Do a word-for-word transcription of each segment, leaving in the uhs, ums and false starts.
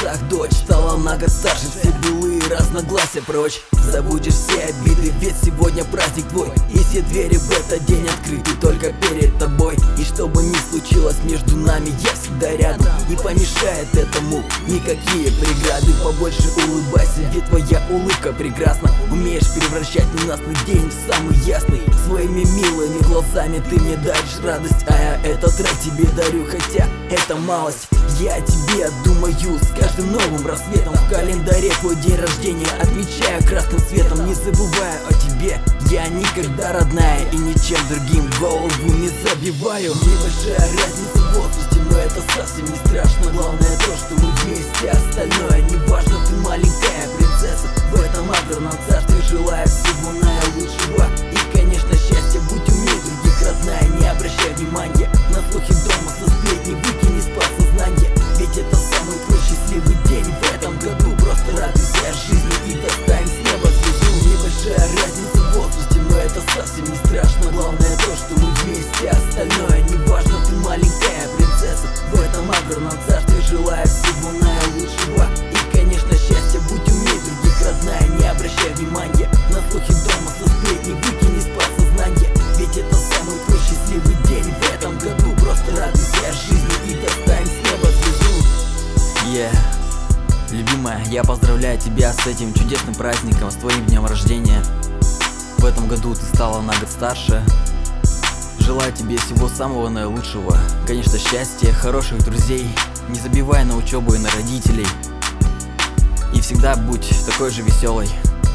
глазах дочь стала на год старше, все былые разногласия прочь. Забудешь все обиды, ведь сегодня праздник твой, и все двери в этот день открыты только перед тобой. И что бы ни случилось между нами, я всегда рядом. Не помешает этому никакие преграды. Побольше улыбайся, ведь твоя улыбка прекрасна. Умеешь превращать ненастный день в самый ясный. Своими милыми глазами ты мне даришь радость, а я этот трек тебе дарю, хотя это малость. Я тебе думаю с каждым новым рассветом. В календаре твой день рождения отмечаю красным светом. Не забываю о тебе, я никогда, родная, и ничем другим голову не забиваю. Небольшая разница в возрасте, но это совсем не страшно. Главное то, что мы вместе, остальное не важно. Ты маленькая принцесса в этом аграрном царстве. Желаю всего наилучшего и, конечно, счастья. Будь умнее других, родная, не обращай внимания на слухи дома со сплетни. Выкини из подсознания, ведь это самый твой счастливый день в этом году. Просто радуйся жизни и достань с неба звезду. Небольшая разница в возрасте, но это совсем не страшно. Главное то, что мы вместе, остальное не важно. Ты маленькая принцесса в этом аграрном царстве. Желаю всего наилучшего и, конечно, счастья. Будь умнее других, родная, не обращай внимания на слухи дома со сплетни. Выкини из подсознания, ведь это самый твой счастливый день в этом году. Просто радуйся жизни и достань с неба звезду. Yeah. Любимая, я поздравляю тебя с этим чудесным праздником, с твоим днем рождения. В этом году ты стала на год старше. Желаю тебе всего самого наилучшего. Конечно, счастья, хороших друзей. Не забивай на учебу и на родителей. И всегда будь такой же веселой.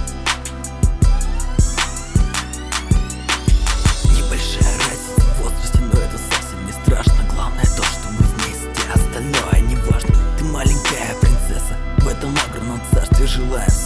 Небольшая разница в возрасте, но это совсем не страшно. Главное то, что мы вместе, остальное не важно. Ты маленькая принцесса в этом аграрном царстве. Желаю